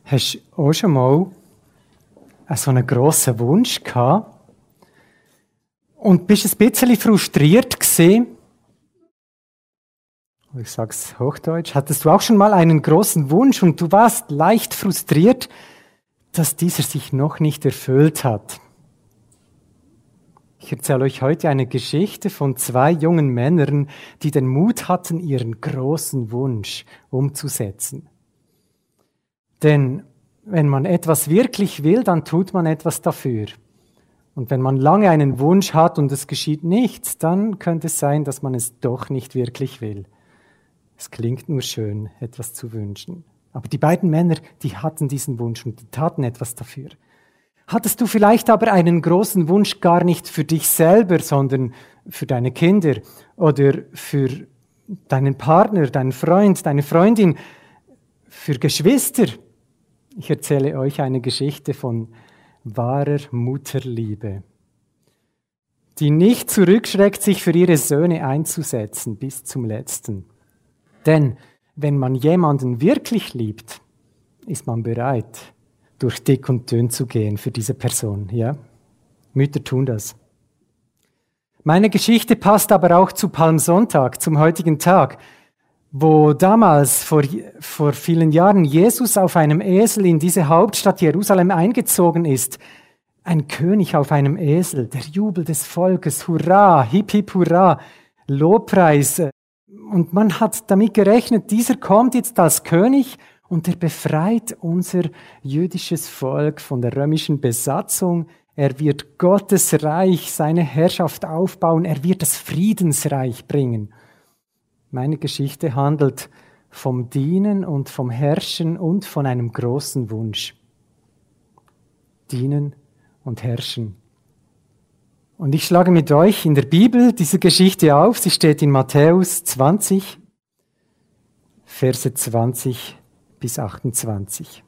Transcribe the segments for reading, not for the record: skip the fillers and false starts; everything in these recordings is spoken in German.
Hast du auch schon mal so einen grossen Wunsch gehabt und bist ein bisschen frustriert gewesen? Ich sage es Hochdeutsch. Hattest du auch schon mal einen großen Wunsch und du warst leicht frustriert, dass dieser sich noch nicht erfüllt hat? Ich erzähle euch heute eine Geschichte von 2 jungen Männern, die den Mut hatten, ihren großen Wunsch umzusetzen. Denn wenn man etwas wirklich will, dann tut man etwas dafür. Und wenn man lange einen Wunsch hat und es geschieht nichts, dann könnte es sein, dass man es doch nicht wirklich will. Es klingt nur schön, etwas zu wünschen. Aber die beiden Männer, die hatten diesen Wunsch und die taten etwas dafür. Hattest du vielleicht aber einen großen Wunsch gar nicht für dich selber, sondern für deine Kinder oder für deinen Partner, deinen Freund, deine Freundin, für Geschwister? Ich erzähle euch eine Geschichte von wahrer Mutterliebe, die nicht zurückschreckt, sich für ihre Söhne einzusetzen bis zum Letzten. Denn wenn man jemanden wirklich liebt, ist man bereit, durch dick und dünn zu gehen für diese Person. Ja? Mütter tun das. Meine Geschichte passt aber auch zu Palmsonntag, zum heutigen Tag, wo damals vor vielen Jahren Jesus auf einem Esel in diese Hauptstadt Jerusalem eingezogen ist. Ein König auf einem Esel, der Jubel des Volkes, Hurra, hip hip hurra, Lobpreis. Und man hat damit gerechnet, dieser kommt jetzt als König und er befreit unser jüdisches Volk von der römischen Besatzung. Er wird Gottes Reich, seine Herrschaft aufbauen. Er wird das Friedensreich bringen. Meine Geschichte handelt vom Dienen und vom Herrschen und von einem großen Wunsch. Dienen und herrschen. Und ich schlage mit euch in der Bibel diese Geschichte auf. Sie steht in Matthäus 20, Verse 20 bis 28.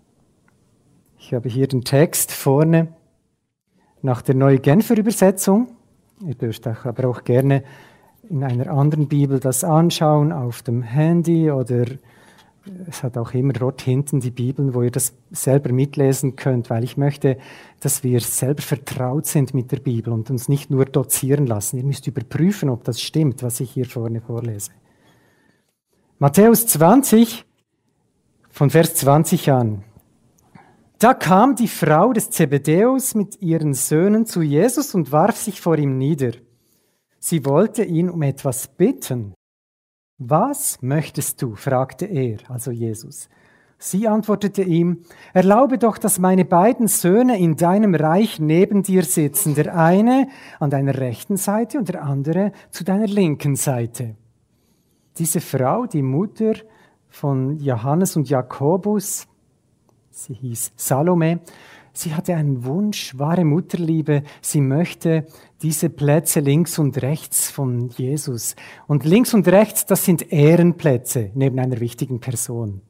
Ich habe hier den Text vorne nach der Neue Genfer Übersetzung. Ihr dürft euch aber auch gerne in einer anderen Bibel das anschauen, auf dem Handy oder es hat auch immer dort hinten die Bibeln, wo ihr das selber mitlesen könnt, weil ich möchte, dass wir selber vertraut sind mit der Bibel und uns nicht nur dozieren lassen. Ihr müsst überprüfen, ob das stimmt, was ich hier vorne vorlese. Matthäus 20, von Vers 20 an. Da kam die Frau des Zebedäus mit ihren Söhnen zu Jesus und warf sich vor ihm nieder. Sie wollte ihn um etwas bitten. Was möchtest du? Fragte er, also Jesus. Sie antwortete ihm, erlaube doch, dass meine beiden Söhne in deinem Reich neben dir sitzen, der eine an deiner rechten Seite und der andere zu deiner linken Seite. Diese Frau, die Mutter von Johannes und Jakobus, sie hieß Salome, sie hatte einen Wunsch, wahre Mutterliebe. Sie möchte diese Plätze links und rechts von Jesus. Und links und rechts, das sind Ehrenplätze neben einer wichtigen Person.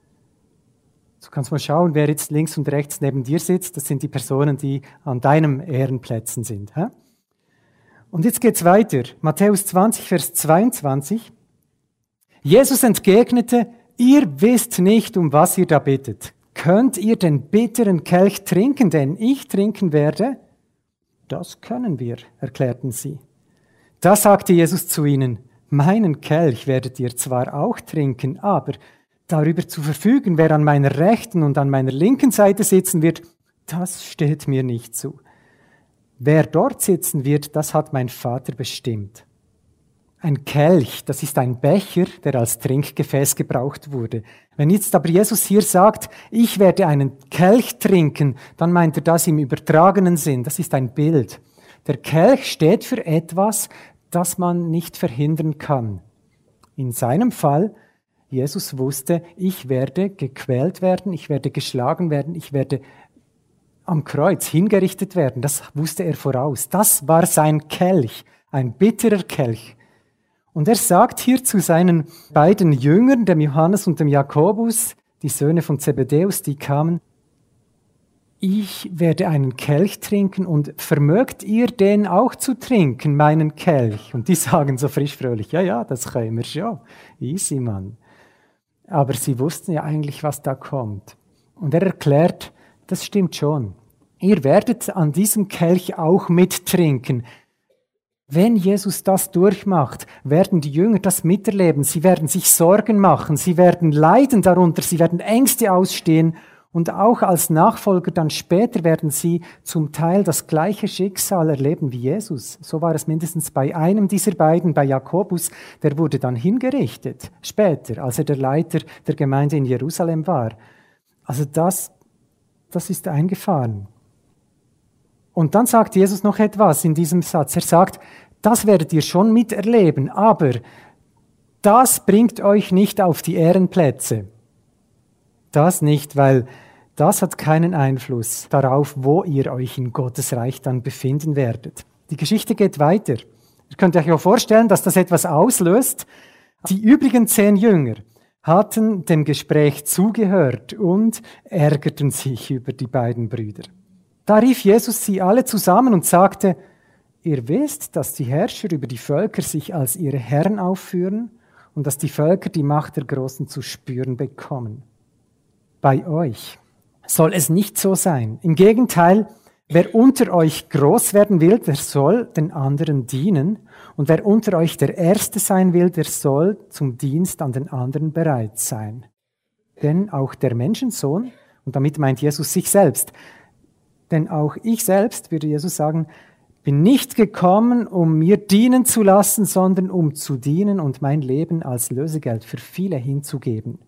Du kannst mal schauen, wer jetzt links und rechts neben dir sitzt. Das sind die Personen, die an deinen Ehrenplätzen sind. Und jetzt geht's weiter. Matthäus 20, Vers 22. Jesus entgegnete, ihr wisst nicht, um was ihr da bittet. Könnt ihr den bitteren Kelch trinken, den ich trinken werde? Das können wir, erklärten sie. Da sagte Jesus zu ihnen, meinen Kelch werdet ihr zwar auch trinken, aber darüber zu verfügen, wer an meiner rechten und an meiner linken Seite sitzen wird, das steht mir nicht zu. Wer dort sitzen wird, das hat mein Vater bestimmt. Ein Kelch, das ist ein Becher, der als Trinkgefäß gebraucht wurde. Wenn jetzt aber Jesus hier sagt, ich werde einen Kelch trinken, dann meint er das im übertragenen Sinn. Das ist ein Bild. Der Kelch steht für etwas, das man nicht verhindern kann. In seinem Fall, Jesus wusste, ich werde gequält werden, ich werde geschlagen werden, ich werde am Kreuz hingerichtet werden. Das wusste er voraus. Das war sein Kelch, ein bitterer Kelch. Und er sagt hier zu seinen beiden Jüngern, dem Johannes und dem Jakobus, die Söhne von Zebedäus, die kamen, ich werde einen Kelch trinken und vermögt ihr den auch zu trinken, meinen Kelch? Und die sagen so frisch fröhlich, ja, das können wir schon. Easy, Mann. Aber sie wussten ja eigentlich, was da kommt. Und er erklärt, das stimmt schon. Ihr werdet an diesem Kelch auch mittrinken. Wenn Jesus das durchmacht, werden die Jünger das miterleben. Sie werden sich Sorgen machen, sie werden leiden darunter, sie werden Ängste ausstehen und auch als Nachfolger dann später werden sie zum Teil das gleiche Schicksal erleben wie Jesus. So war es mindestens bei einem dieser beiden, bei Jakobus, der wurde dann hingerichtet, später, als er der Leiter der Gemeinde in Jerusalem war. Also das ist eingefahren. Und dann sagt Jesus noch etwas in diesem Satz. Er sagt, das werdet ihr schon miterleben, aber das bringt euch nicht auf die Ehrenplätze. Das nicht, weil das hat keinen Einfluss darauf, wo ihr euch in Gottes Reich dann befinden werdet. Die Geschichte geht weiter. Ihr könnt euch auch vorstellen, dass das etwas auslöst. Die übrigen 10 Jünger hatten dem Gespräch zugehört und ärgerten sich über die beiden Brüder. Da rief Jesus sie alle zusammen und sagte, ihr wisst, dass die Herrscher über die Völker sich als ihre Herren aufführen und dass die Völker die Macht der Großen zu spüren bekommen. Bei euch soll es nicht so sein. Im Gegenteil, wer unter euch groß werden will, der soll den anderen dienen. Und wer unter euch der Erste sein will, der soll zum Dienst an den anderen bereit sein. Denn auch der Menschensohn, und damit meint Jesus sich selbst, denn auch ich selbst, würde Jesus sagen, bin nicht gekommen, um mir dienen zu lassen, sondern um zu dienen und mein Leben als Lösegeld für viele hinzugeben.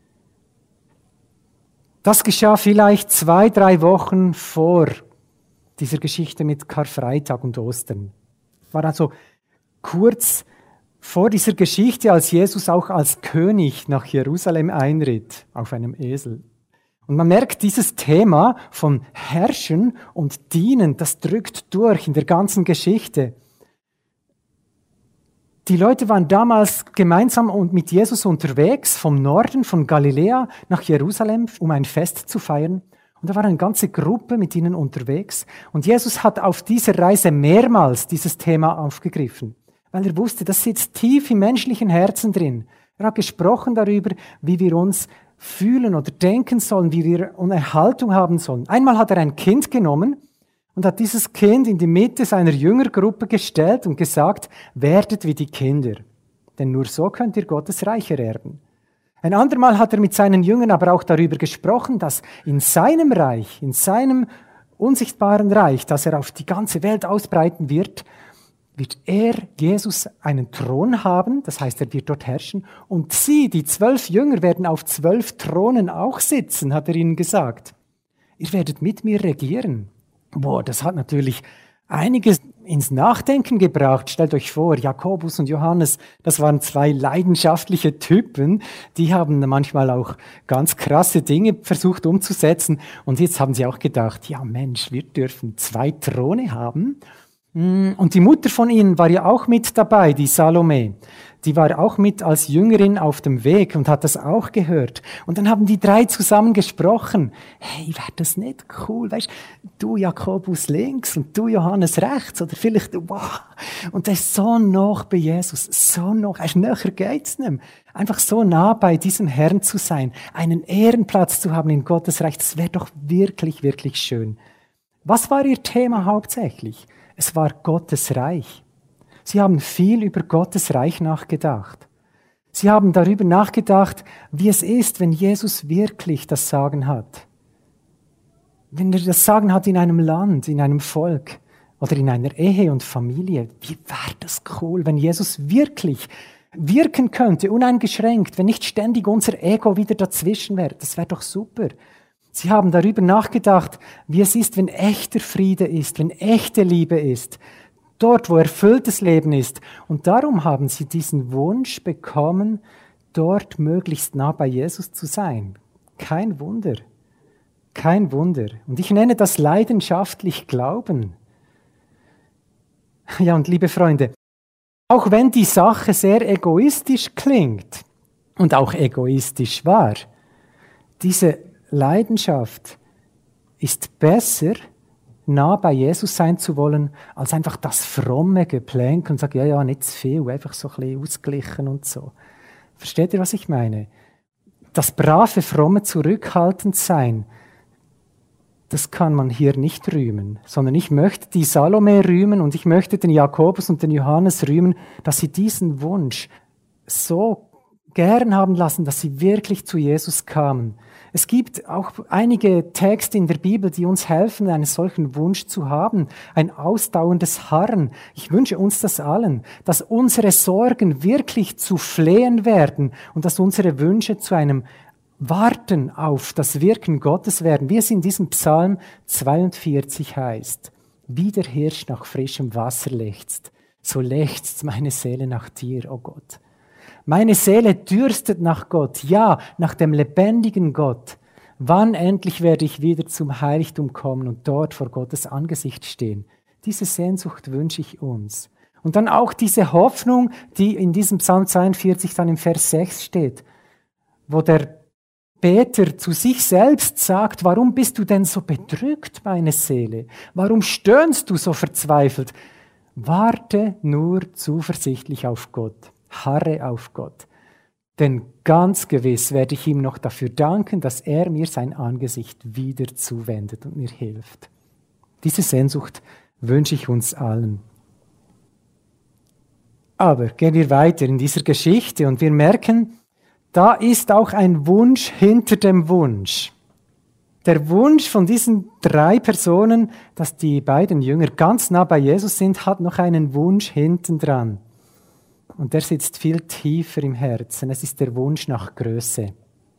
Das geschah vielleicht 2-3 Wochen vor dieser Geschichte mit Karfreitag und Ostern. War also kurz vor dieser Geschichte, als Jesus auch als König nach Jerusalem einritt, auf einem Esel. Und man merkt, dieses Thema von Herrschen und Dienen, das drückt durch in der ganzen Geschichte. Die Leute waren damals gemeinsam und mit Jesus unterwegs, vom Norden, von Galiläa nach Jerusalem, um ein Fest zu feiern. Und da war eine ganze Gruppe mit ihnen unterwegs. Und Jesus hat auf dieser Reise mehrmals dieses Thema aufgegriffen, weil er wusste, das sitzt tief im menschlichen Herzen drin. Er hat gesprochen darüber, wie wir uns fühlen oder denken sollen, wie wir eine Haltung haben sollen. Einmal hat er ein Kind genommen und hat dieses Kind in die Mitte seiner Jüngergruppe gestellt und gesagt, werdet wie die Kinder, denn nur so könnt ihr Gottes Reich ererben. Ein andermal hat er mit seinen Jüngern aber auch darüber gesprochen, dass in seinem Reich, in seinem unsichtbaren Reich, das er auf die ganze Welt ausbreiten wird er, Jesus, einen Thron haben, das heißt, er wird dort herrschen, und sie, die 12 Jünger, werden auf 12 Thronen auch sitzen, hat er ihnen gesagt. Ihr werdet mit mir regieren. Boah, das hat natürlich einiges ins Nachdenken gebracht. Stellt euch vor, Jakobus und Johannes, das waren 2 leidenschaftliche Typen, die haben manchmal auch ganz krasse Dinge versucht umzusetzen, und jetzt haben sie auch gedacht, ja Mensch, wir dürfen 2 Throne haben. Und die Mutter von ihnen war ja auch mit dabei, die Salome. Die war auch mit als Jüngerin auf dem Weg und hat das auch gehört. Und dann haben die 3 zusammen gesprochen. Hey, wäre das nicht cool? Weißt, du Jakobus links und du Johannes rechts oder vielleicht wow. Und das ist so nah bei Jesus, so nah. Näher geht's nicht mehr. Einfach so nah bei diesem Herrn zu sein, einen Ehrenplatz zu haben in Gottes Reich, das wäre doch wirklich, wirklich schön. Was war ihr Thema hauptsächlich? Es war Gottes Reich. Sie haben viel über Gottes Reich nachgedacht. Sie haben darüber nachgedacht, wie es ist, wenn Jesus wirklich das Sagen hat. Wenn er das Sagen hat in einem Land, in einem Volk oder in einer Ehe und Familie. Wie wäre das cool, wenn Jesus wirklich wirken könnte, uneingeschränkt, wenn nicht ständig unser Ego wieder dazwischen wäre. Das wäre doch super. Sie haben darüber nachgedacht, wie es ist, wenn echter Friede ist, wenn echte Liebe ist, dort, wo erfülltes Leben ist. Und darum haben sie diesen Wunsch bekommen, dort möglichst nah bei Jesus zu sein. Kein Wunder, kein Wunder. Und ich nenne das leidenschaftlich Glauben. Ja, und liebe Freunde, auch wenn die Sache sehr egoistisch klingt und auch egoistisch war, diese Leidenschaft ist besser, nah bei Jesus sein zu wollen, als einfach das fromme Geplänkel und sagen, ja, nicht zu viel, einfach so ein bisschen ausgeglichen und so. Versteht ihr, was ich meine? das brave, fromme Zurückhaltendsein, das kann man hier nicht rühmen, sondern ich möchte die Salome rühmen und ich möchte den Jakobus und den Johannes rühmen, dass sie diesen Wunsch so gern haben lassen, dass sie wirklich zu Jesus kamen. Es gibt auch einige Texte in der Bibel, die uns helfen, einen solchen Wunsch zu haben, ein ausdauerndes Harren. Ich wünsche uns das allen, dass unsere Sorgen wirklich zu Flehen werden und dass unsere Wünsche zu einem Warten auf das Wirken Gottes werden, wie es in diesem Psalm 42 heißt. Wie der Hirsch nach frischem Wasser lechzt, so lechzt meine Seele nach dir, oh Gott. Meine Seele dürstet nach Gott, ja, nach dem lebendigen Gott. Wann endlich werde ich wieder zum Heiligtum kommen und dort vor Gottes Angesicht stehen? Diese Sehnsucht wünsche ich uns. Und dann auch diese Hoffnung, die in diesem Psalm 42 dann im Vers 6 steht, wo der Beter zu sich selbst sagt, warum bist du denn so bedrückt, meine Seele? Warum stöhnst du so verzweifelt? Warte nur zuversichtlich auf Gott, harre auf Gott. Denn ganz gewiss werde ich ihm noch dafür danken, dass er mir sein Angesicht wieder zuwendet und mir hilft. Diese Sehnsucht wünsche ich uns allen. Aber gehen wir weiter in dieser Geschichte und wir merken, da ist auch ein Wunsch hinter dem Wunsch. Der Wunsch von diesen 3 Personen, dass die beiden Jünger ganz nah bei Jesus sind, hat noch einen Wunsch hinten dran. Und der sitzt viel tiefer im Herzen. Es ist der Wunsch nach Größe.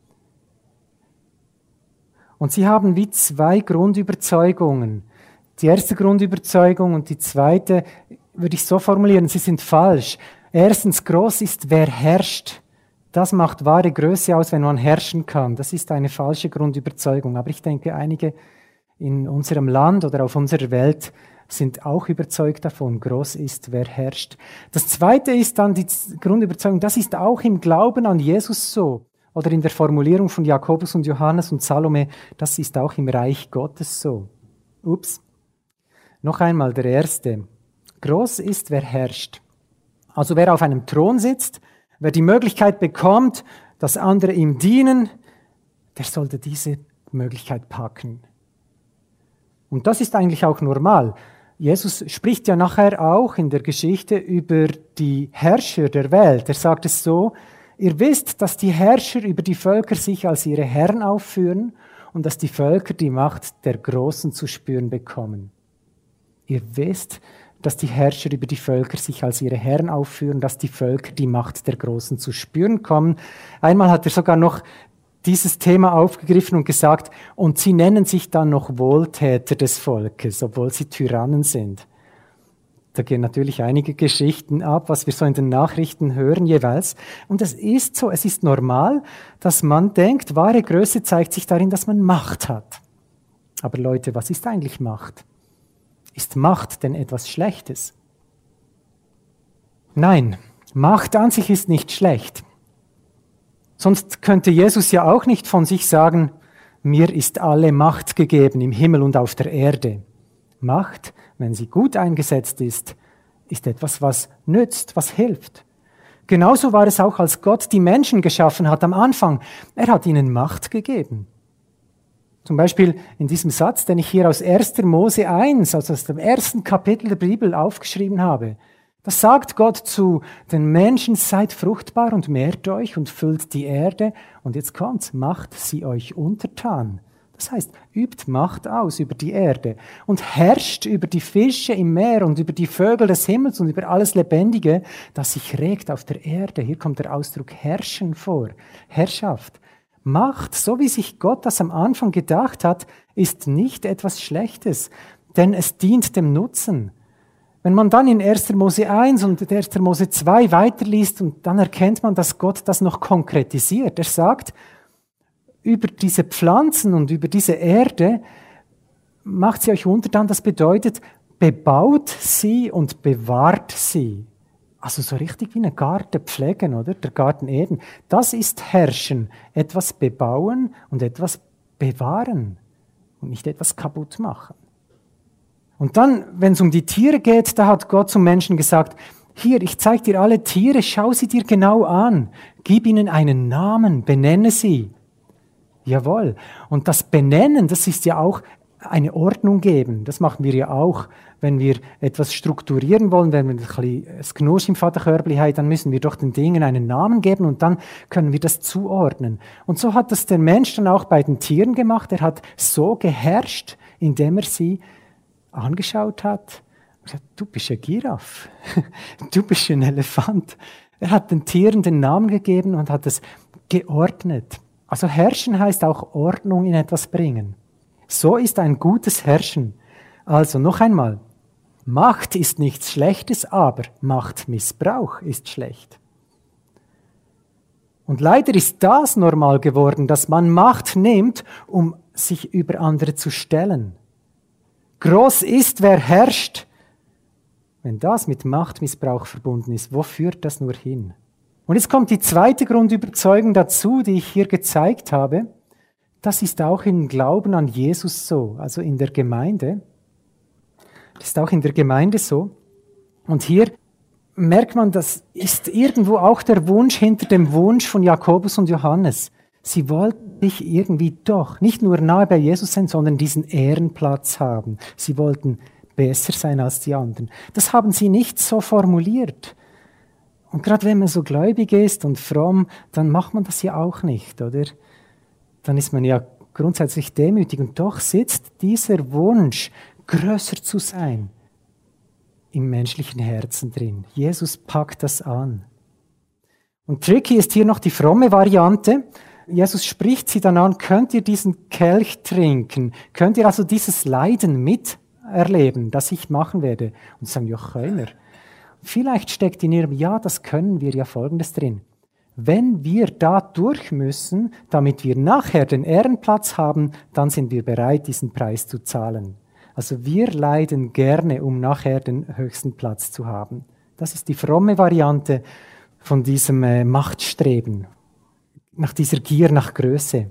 Und sie haben wie 2 Grundüberzeugungen. Die erste Grundüberzeugung und die zweite würde ich so formulieren, sie sind falsch. Erstens, groß ist, wer herrscht. Das macht wahre Größe aus, wenn man herrschen kann. Das ist eine falsche Grundüberzeugung. Aber ich denke, einige in unserem Land oder auf unserer Welt sind auch überzeugt davon, groß ist, wer herrscht. Das zweite ist dann die Grundüberzeugung, das ist auch im Glauben an Jesus so. Oder in der Formulierung von Jakobus und Johannes und Salome, das ist auch im Reich Gottes so. Ups. Noch einmal der erste. Groß ist, wer herrscht. Also wer auf einem Thron sitzt, wer die Möglichkeit bekommt, dass andere ihm dienen, der sollte diese Möglichkeit packen. Und das ist eigentlich auch normal. Jesus spricht ja nachher auch in der Geschichte über die Herrscher der Welt. Er sagt es so, ihr wisst, dass die Herrscher über die Völker sich als ihre Herren aufführen und dass die Völker die Macht der Großen zu spüren bekommen. Ihr wisst, dass die Herrscher über die Völker sich als ihre Herren aufführen, dass die Völker die Macht der Großen zu spüren kommen. Einmal hat er sogar noch dieses Thema aufgegriffen und gesagt, und sie nennen sich dann noch Wohltäter des Volkes, obwohl sie Tyrannen sind. Da gehen natürlich einige Geschichten ab, was wir so in den Nachrichten hören jeweils. Und es ist so, es ist normal, dass man denkt, wahre Größe zeigt sich darin, dass man Macht hat. Aber Leute, was ist eigentlich Macht? Ist Macht denn etwas Schlechtes? Nein, Macht an sich ist nicht schlecht. Sonst könnte Jesus ja auch nicht von sich sagen, mir ist alle Macht gegeben im Himmel und auf der Erde. Macht, wenn sie gut eingesetzt ist etwas, was nützt, was hilft. Genauso war es auch, als Gott die Menschen geschaffen hat am Anfang. Er hat ihnen Macht gegeben. Zum Beispiel in diesem Satz, den ich hier aus 1. Mose 1, also aus dem ersten Kapitel der Bibel aufgeschrieben habe. Das sagt Gott zu den Menschen, seid fruchtbar und mehrt euch und füllt die Erde. Und jetzt kommt's, macht sie euch untertan. Das heißt, übt Macht aus über die Erde und herrscht über die Fische im Meer und über die Vögel des Himmels und über alles Lebendige, das sich regt auf der Erde. Hier kommt der Ausdruck herrschen vor, Herrschaft. Macht, so wie sich Gott das am Anfang gedacht hat, ist nicht etwas Schlechtes, denn es dient dem Nutzen. Wenn man dann in 1. Mose 1 und 1. Mose 2 weiterliest, und dann erkennt man, dass Gott das noch konkretisiert. Er sagt, über diese Pflanzen und über diese Erde macht sie euch untertan. Das bedeutet, bebaut sie und bewahrt sie. Also so richtig wie eine Garten pflegen, oder? Der Garten Eden. Das ist Herrschen. Etwas bebauen und etwas bewahren. Und nicht etwas kaputt machen. Und dann, wenn es um die Tiere geht, da hat Gott zum Menschen gesagt, Hier, ich zeige dir alle Tiere, schau sie dir genau an. Gib ihnen einen Namen, benenne sie. Jawohl. Und das Benennen, das ist ja auch eine Ordnung geben. Das machen wir ja auch, wenn wir etwas strukturieren wollen, wenn wir ein bisschen das Knusch im Vaterkörbli haben, dann müssen wir doch den Dingen einen Namen geben und dann können wir das zuordnen. Und so hat das der Mensch dann auch bei den Tieren gemacht. Er hat so geherrscht, indem er sie angeschaut hat und gesagt, du bist eine Giraffe, du bist ein Elefant. Er hat den Tieren den Namen gegeben und hat es geordnet. Also herrschen heißt auch Ordnung in etwas bringen. So ist ein gutes Herrschen. Also noch einmal, Macht ist nichts Schlechtes, aber Machtmissbrauch ist schlecht. Und leider ist das normal geworden, dass man Macht nimmt, um sich über andere zu stellen. Groß ist, wer herrscht. Wenn das mit Machtmissbrauch verbunden ist, wo führt das nur hin? Und jetzt kommt die zweite Grundüberzeugung dazu, die ich hier gezeigt habe. Das ist auch im Glauben an Jesus so, also in der Gemeinde. Das ist auch in der Gemeinde so. Und hier merkt man, das ist irgendwo auch der Wunsch hinter dem Wunsch von Jakobus und Johannes. Sie wollten sich irgendwie doch nicht nur nahe bei Jesus sein, sondern diesen Ehrenplatz haben. Sie wollten besser sein als die anderen. Das haben sie nicht so formuliert. Und gerade wenn man so gläubig ist und fromm, dann macht man das ja auch nicht, oder? Dann ist man ja grundsätzlich demütig. Und doch sitzt dieser Wunsch, größer zu sein, im menschlichen Herzen drin. Jesus packt das an. Und tricky ist hier noch die fromme Variante. Jesus spricht sie dann an, könnt ihr diesen Kelch trinken? Könnt ihr also dieses Leiden miterleben, das ich machen werde? Und sie sagen, ja, können wir. Vielleicht steckt in ihrem Ja, das können wir, ja Folgendes drin. Wenn wir da durch müssen, damit wir nachher den Ehrenplatz haben, dann sind wir bereit, diesen Preis zu zahlen. Also wir leiden gerne, um nachher den höchsten Platz zu haben. Das ist die fromme Variante von diesem Machtstreben, nach dieser Gier nach Größe.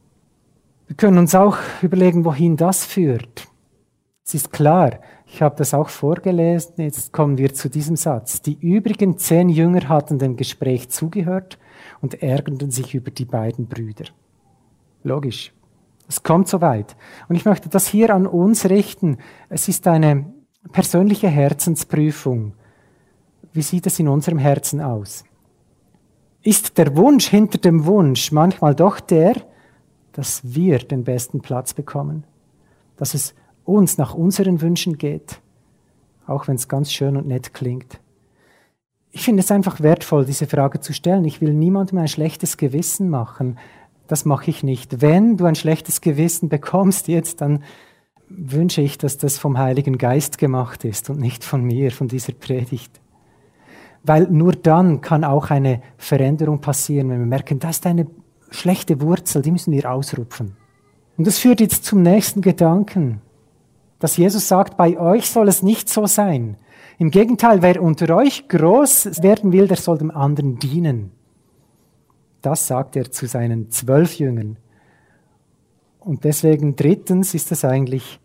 Wir können uns auch überlegen, wohin das führt. Es ist klar, ich habe das auch vorgelesen, jetzt kommen wir zu diesem Satz. Die übrigen 10 Jünger hatten dem Gespräch zugehört und ärgerten sich über die beiden Brüder. Logisch, es kommt soweit. Und ich möchte das hier an uns richten. Es ist eine persönliche Herzensprüfung. Wie sieht es in unserem Herzen aus? Ist der Wunsch hinter dem Wunsch manchmal doch der, dass wir den besten Platz bekommen? Dass es uns nach unseren Wünschen geht, auch wenn es ganz schön und nett klingt. Ich finde es einfach wertvoll, diese Frage zu stellen. Ich will niemandem ein schlechtes Gewissen machen. Das mache ich nicht. Wenn du ein schlechtes Gewissen bekommst jetzt, dann wünsche ich, dass das vom Heiligen Geist gemacht ist und nicht von mir, von dieser Predigt. Weil nur dann kann auch eine Veränderung passieren, wenn wir merken, da ist eine schlechte Wurzel, die müssen wir ausrupfen. Und das führt jetzt zum nächsten Gedanken, dass Jesus sagt, bei euch soll es nicht so sein. Im Gegenteil, wer unter euch groß werden will, der soll dem anderen dienen. Das sagt er zu seinen 12 Jüngern. Und deswegen drittens ist es eigentlich,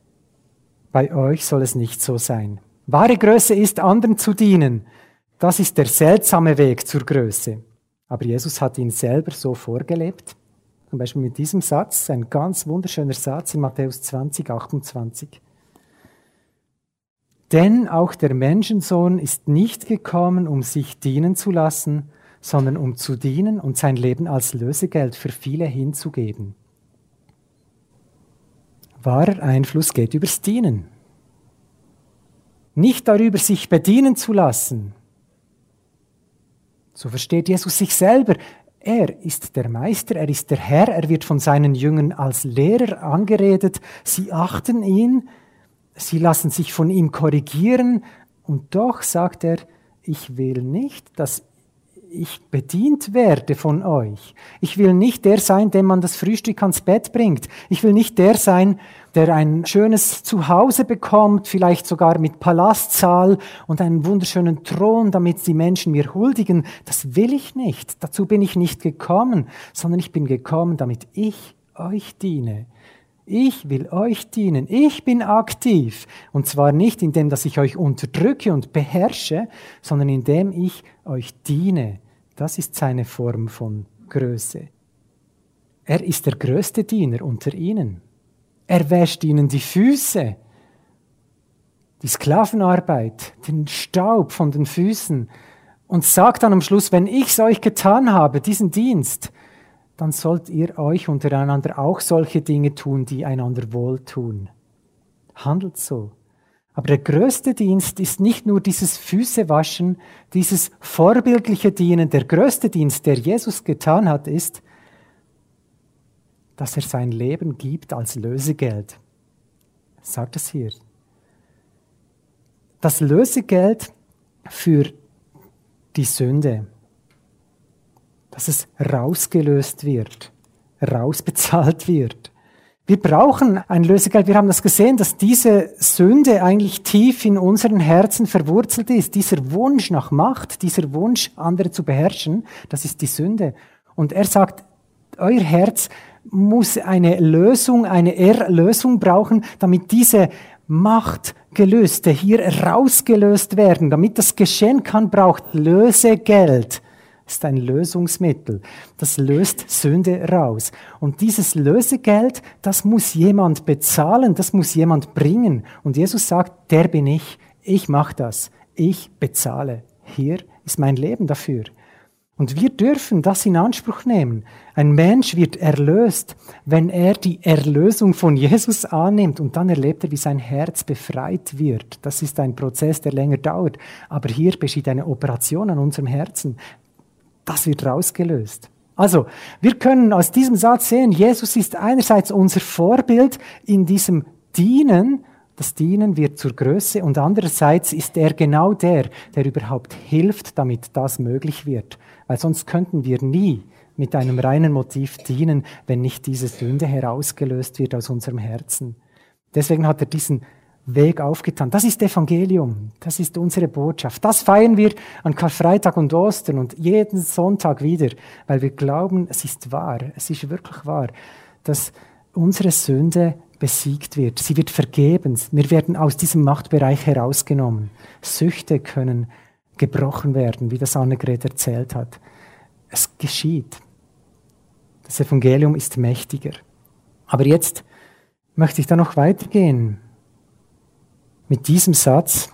bei euch soll es nicht so sein. Wahre Größe ist, anderen zu dienen. Das ist der seltsame Weg zur Größe. Aber Jesus hat ihn selber so vorgelebt. Zum Beispiel mit diesem Satz, ein ganz wunderschöner Satz in Matthäus 20, 28. Denn auch der Menschensohn ist nicht gekommen, um sich dienen zu lassen, sondern um zu dienen und sein Leben als Lösegeld für viele hinzugeben. Wahrer Einfluss geht übers Dienen. Nicht darüber, sich bedienen zu lassen. So versteht Jesus sich selber. Er ist der Meister, er ist der Herr, er wird von seinen Jüngern als Lehrer angeredet. Sie achten ihn, sie lassen sich von ihm korrigieren und doch sagt er, ich will nicht, dass ich bedient werde von euch. Ich will nicht der sein, dem man das Frühstück ans Bett bringt. Ich will nicht der sein, der ein schönes Zuhause bekommt, vielleicht sogar mit Palastsaal und einen wunderschönen Thron, damit die Menschen mir huldigen. Das will ich nicht. Dazu bin ich nicht gekommen, sondern ich bin gekommen, damit ich euch diene. Ich will euch dienen. Ich bin aktiv. Und zwar nicht indem, dass ich euch unterdrücke und beherrsche, sondern indem ich euch diene. Das ist seine Form von Größe. Er ist der größte Diener unter ihnen. Er wäscht ihnen die Füße, die Sklavenarbeit, den Staub von den Füßen und sagt dann am Schluss, wenn ich es euch getan habe, diesen Dienst, dann sollt ihr euch untereinander auch solche Dinge tun, die einander wohltun. Handelt so. Aber der größte Dienst ist nicht nur dieses Füßewaschen, dieses vorbildliche Dienen. Der größte Dienst, der Jesus getan hat, ist, dass er sein Leben gibt als Lösegeld. Sagt es hier. Das Lösegeld für die Sünde, dass es rausgelöst wird, rausbezahlt wird. Wir brauchen ein Lösegeld. Wir haben das gesehen, dass diese Sünde eigentlich tief in unseren Herzen verwurzelt ist. Dieser Wunsch nach Macht, dieser Wunsch, andere zu beherrschen, das ist die Sünde. Und er sagt, euer Herz muss eine Lösung, eine Erlösung brauchen, damit diese Machtgelüste hier rausgelöst werden. Damit das geschehen kann, braucht Lösegeld. Das ist ein Lösungsmittel. Das löst Sünde raus. Und dieses Lösegeld, das muss jemand bezahlen, das muss jemand bringen. Und Jesus sagt, der bin ich mache das, ich bezahle. Hier ist mein Leben dafür. Und wir dürfen das in Anspruch nehmen. Ein Mensch wird erlöst, wenn er die Erlösung von Jesus annimmt und dann erlebt er, wie sein Herz befreit wird. Das ist ein Prozess, der länger dauert. Aber hier geschieht eine Operation an unserem Herzen. Das wird rausgelöst. Also, wir können aus diesem Satz sehen, Jesus ist einerseits unser Vorbild in diesem Dienen. Das Dienen wird zur Größe und andererseits ist er genau der überhaupt hilft, damit das möglich wird. Weil sonst könnten wir nie mit einem reinen Motiv dienen, wenn nicht diese Sünde herausgelöst wird aus unserem Herzen. Deswegen hat er diesen Weg aufgetan. Das ist Evangelium. Das ist unsere Botschaft. Das feiern wir an Karfreitag und Ostern und jeden Sonntag wieder, weil wir glauben, es ist wahr. Es ist wirklich wahr, dass unsere Sünde besiegt wird. Sie wird vergeben. Wir werden aus diesem Machtbereich herausgenommen. Süchte können gebrochen werden, wie das Annegret erzählt hat. Es geschieht. Das Evangelium ist mächtiger. Aber jetzt möchte ich da noch weitergehen mit diesem Satz.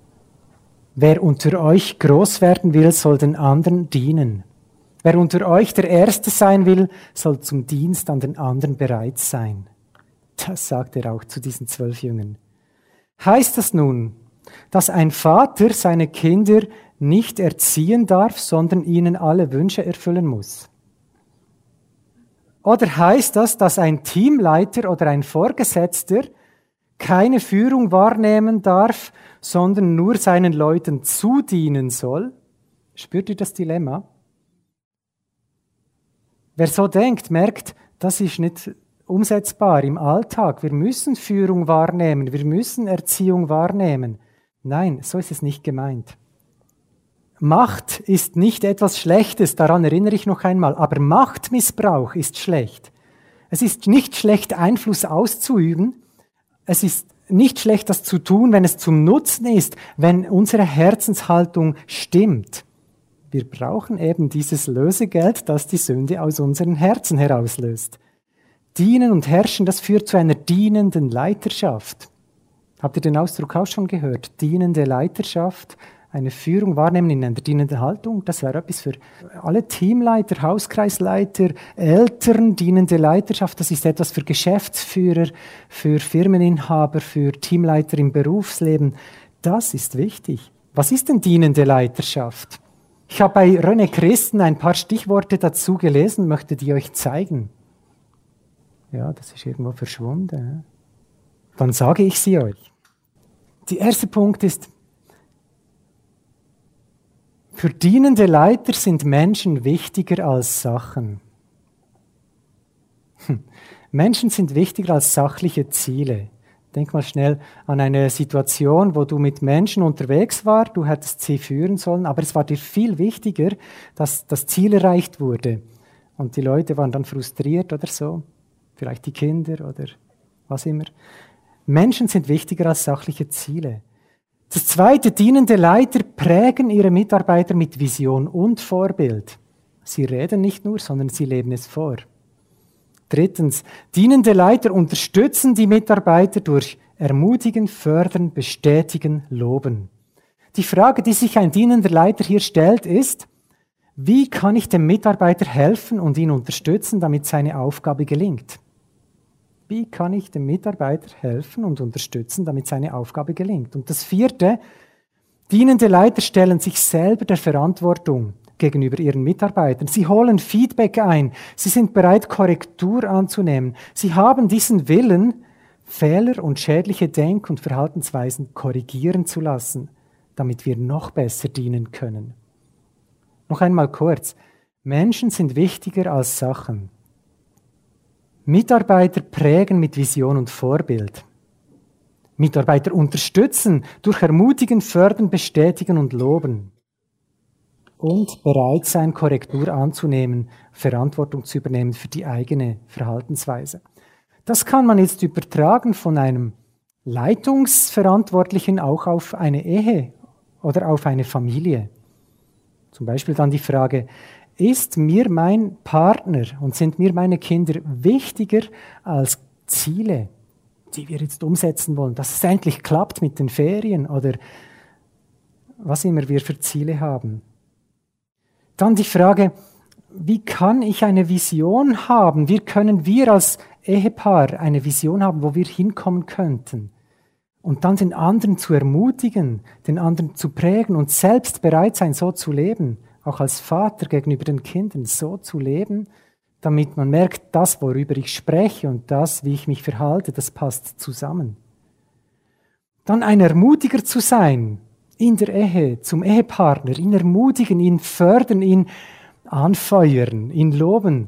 Wer unter euch groß werden will, soll den anderen dienen. Wer unter euch der Erste sein will, soll zum Dienst an den anderen bereit sein. Das sagt er auch zu diesen 12 Jüngern. Heißt das nun, dass ein Vater seine Kinder nicht erziehen darf, sondern ihnen alle Wünsche erfüllen muss? Oder heißt das, dass ein Teamleiter oder ein Vorgesetzter keine Führung wahrnehmen darf, sondern nur seinen Leuten zudienen soll? Spürt ihr das Dilemma? Wer so denkt, merkt, das ist nicht umsetzbar im Alltag. Wir müssen Führung wahrnehmen, wir müssen Erziehung wahrnehmen. Nein, so ist es nicht gemeint. Macht ist nicht etwas Schlechtes, daran erinnere ich noch einmal, aber Machtmissbrauch ist schlecht. Es ist nicht schlecht, Einfluss auszuüben. Es ist nicht schlecht, das zu tun, wenn es zum Nutzen ist, wenn unsere Herzenshaltung stimmt. Wir brauchen eben dieses Lösegeld, das die Sünde aus unseren Herzen herauslöst. Dienen und herrschen, das führt zu einer dienenden Leiterschaft. Habt ihr den Ausdruck auch schon gehört? Dienende Leiterschaft, eine Führung wahrnehmen in einer dienenden Haltung. Das wäre etwas für alle Teamleiter, Hauskreisleiter, Eltern, dienende Leiterschaft. Das ist etwas für Geschäftsführer, für Firmeninhaber, für Teamleiter im Berufsleben. Das ist wichtig. Was ist denn dienende Leiterschaft? Ich habe bei René Christen ein paar Stichworte dazu gelesen, möchte die euch zeigen. Ja, das ist irgendwo verschwunden. Dann sage ich sie euch. Der erste Punkt ist, für dienende Leiter sind Menschen wichtiger als Sachen. Menschen sind wichtiger als sachliche Ziele. Denk mal schnell an eine Situation, wo du mit Menschen unterwegs warst, du hättest sie führen sollen, aber es war dir viel wichtiger, dass das Ziel erreicht wurde. Und die Leute waren dann frustriert oder so. Vielleicht die Kinder oder was immer. Menschen sind wichtiger als sachliche Ziele. Das zweite, dienende Leiter prägen ihre Mitarbeiter mit Vision und Vorbild. Sie reden nicht nur, sondern sie leben es vor. Drittens, dienende Leiter unterstützen die Mitarbeiter durch ermutigen, fördern, bestätigen, loben. Die Frage, die sich ein dienender Leiter hier stellt, ist, wie kann ich dem Mitarbeiter helfen und ihn unterstützen, damit seine Aufgabe gelingt? Wie kann ich dem Mitarbeiter helfen und unterstützen, damit seine Aufgabe gelingt? Und das vierte, dienende Leiter stellen sich selber der Verantwortung gegenüber ihren Mitarbeitern. Sie holen Feedback ein. Sie sind bereit, Korrektur anzunehmen. Sie haben diesen Willen, Fehler und schädliche Denk- und Verhaltensweisen korrigieren zu lassen, damit wir noch besser dienen können. Noch einmal kurz. Menschen sind wichtiger als Sachen. Mitarbeiter prägen mit Vision und Vorbild. Mitarbeiter unterstützen durch Ermutigen, Fördern, Bestätigen und Loben. Und bereit sein, Korrektur anzunehmen, Verantwortung zu übernehmen für die eigene Verhaltensweise. Das kann man jetzt übertragen von einem Leitungsverantwortlichen auch auf eine Ehe oder auf eine Familie. Zum Beispiel dann die Frage, ist mir mein Partner und sind mir meine Kinder wichtiger als Ziele, die wir jetzt umsetzen wollen, dass es endlich klappt mit den Ferien oder was immer wir für Ziele haben? Dann die Frage, wie kann ich eine Vision haben? Wie können wir als Ehepaar eine Vision haben, wo wir hinkommen könnten? Und dann den anderen zu ermutigen, den anderen zu prägen und selbst bereit sein, so zu leben, auch als Vater gegenüber den Kindern so zu leben, damit man merkt, das, worüber ich spreche und das, wie ich mich verhalte, das passt zusammen. Dann ein Ermutiger zu sein in der Ehe, zum Ehepartner, ihn ermutigen, ihn fördern, ihn anfeuern, ihn loben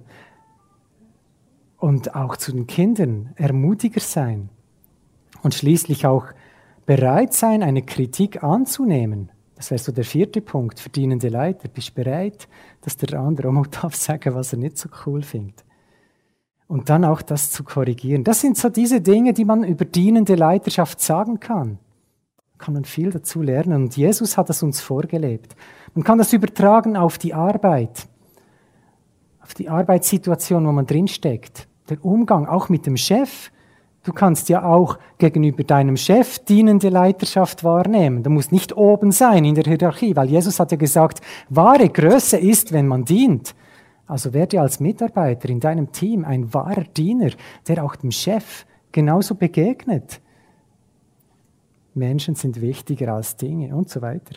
und auch zu den Kindern Ermutiger sein und schließlich auch bereit sein, eine Kritik anzunehmen. Das wäre so der vierte Punkt für dienende Leiter. Bist bereit, dass der andere auch mal darf sagen, was er nicht so cool findet. Und dann auch das zu korrigieren. Das sind so diese Dinge, die man über dienende Leiterschaft sagen kann. Da kann man viel dazu lernen. Und Jesus hat das uns vorgelebt. Man kann das übertragen auf die Arbeit, auf die Arbeitssituation, wo man drinsteckt. Der Umgang auch mit dem Chef. Du kannst ja auch gegenüber deinem Chef dienende Leiterschaft wahrnehmen. Du musst nicht oben sein in der Hierarchie, weil Jesus hat ja gesagt, wahre Größe ist, wenn man dient. Also werde als Mitarbeiter in deinem Team ein wahrer Diener, der auch dem Chef genauso begegnet. Menschen sind wichtiger als Dinge und so weiter.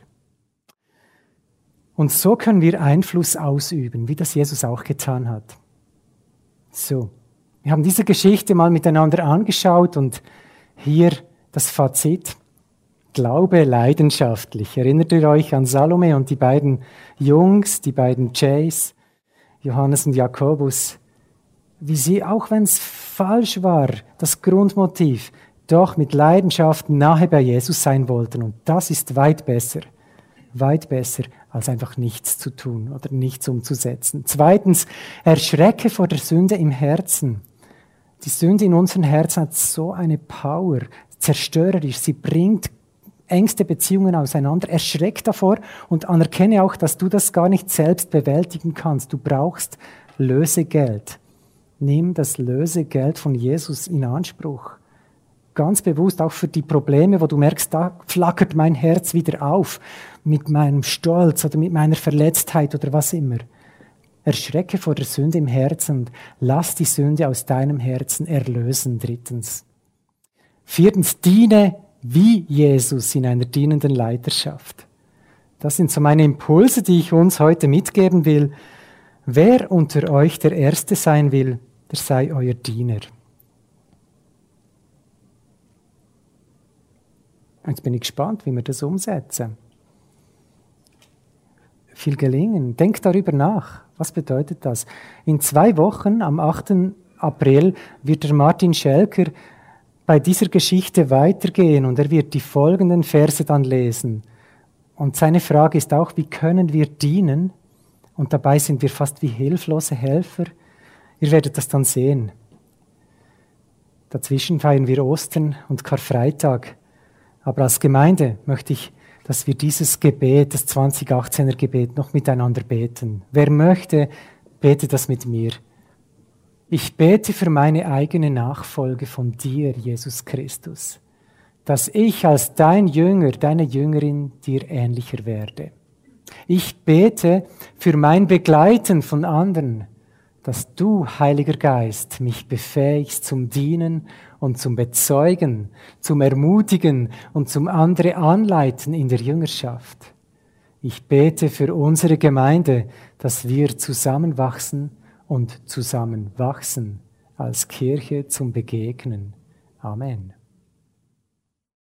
Und so können wir Einfluss ausüben, wie das Jesus auch getan hat. So. Wir haben diese Geschichte mal miteinander angeschaut und hier das Fazit. Glaube leidenschaftlich. Erinnert ihr euch an Salome und die beiden Jungs, die beiden Jays, Johannes und Jakobus, wie sie, auch wenn es falsch war, das Grundmotiv, doch mit Leidenschaft nahe bei Jesus sein wollten. Und das ist weit besser, als einfach nichts zu tun oder nichts umzusetzen. Zweitens, erschrecke vor der Sünde im Herzen. Die Sünde in unseren Herzen hat so eine Power, zerstörerisch. Sie bringt engste Beziehungen auseinander. Erschreck davor und anerkenne auch, dass du das gar nicht selbst bewältigen kannst. Du brauchst Lösegeld. Nimm das Lösegeld von Jesus in Anspruch. Ganz bewusst auch für die Probleme, wo du merkst, da flackert mein Herz wieder auf mit meinem Stolz oder mit meiner Verletztheit oder was immer. Erschrecke vor der Sünde im Herzen und lass die Sünde aus deinem Herzen erlösen. Drittens. Viertens, diene wie Jesus in einer dienenden Leiterschaft. Das sind so meine Impulse, die ich uns heute mitgeben will. Wer unter euch der Erste sein will, der sei euer Diener. Jetzt bin ich gespannt, wie wir das umsetzen. Viel gelingen. Denk darüber nach. Was bedeutet das? In 2 Wochen, am 8. April, wird der Martin Schelker bei dieser Geschichte weitergehen und er wird die folgenden Verse dann lesen. Und seine Frage ist auch, wie können wir dienen? Und dabei sind wir fast wie hilflose Helfer. Ihr werdet das dann sehen. Dazwischen feiern wir Ostern und Karfreitag. Aber als Gemeinde möchte ich, dass wir dieses Gebet, das 2018er Gebet, noch miteinander beten. Wer möchte, bete das mit mir. Ich bete für meine eigene Nachfolge von dir, Jesus Christus, dass ich als dein Jünger, deine Jüngerin dir ähnlicher werde. Ich bete für mein Begleiten von anderen, dass du, Heiliger Geist, mich befähigst zum Dienen und zum Bezeugen, zum Ermutigen und zum andere Anleiten in der Jüngerschaft. Ich bete für unsere Gemeinde, dass wir zusammenwachsen und zusammenwachsen als Kirche zum Begegnen. Amen.